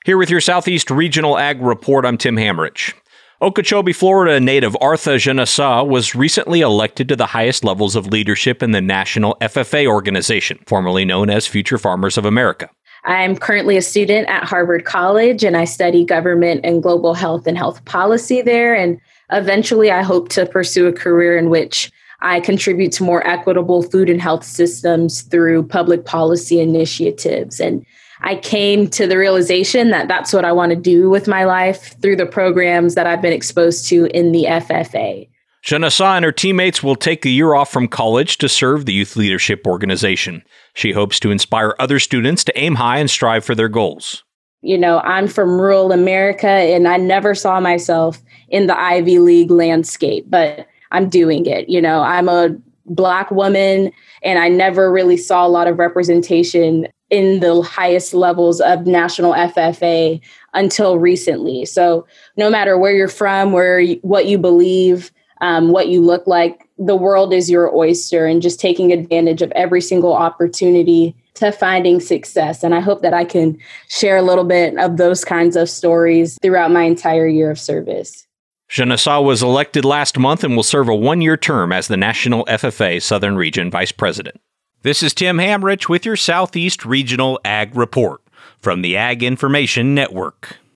Here with your Southeast Regional Ag Report, I'm Tim Hamrich. Okeechobee, Florida native Artha Janasa was recently elected to the highest levels of leadership in the National FFA organization, formerly known as Future Farmers of America. I'm currently a student at Harvard College, and I study government and global health and health policy there. And eventually, I hope to pursue a career in which I contribute to more equitable food and health systems through public policy initiatives. And I came to the realization that that's what I want to do with my life through the programs that I've been exposed to in the FFA. Janasa and her teammates will take a year off from college to serve the Youth Leadership Organization. She hopes to inspire other students to aim high and strive for their goals. You know, I'm from rural America, and I never saw myself in the Ivy League landscape, but I'm doing it. You know, I'm a Black woman, and I never really saw a lot of representation in the highest levels of national FFA until recently. So no matter where you're from, what you believe, what you look like, the world is your oyster, and just taking advantage of every single opportunity to finding success. And I hope that I can share a little bit of those kinds of stories throughout my entire year of service. Janasa was elected last month and will serve a one-year term as the National FFA Southern Region Vice President. This is Tim Hamrich with your Southeast Regional Ag Report from the Ag Information Network.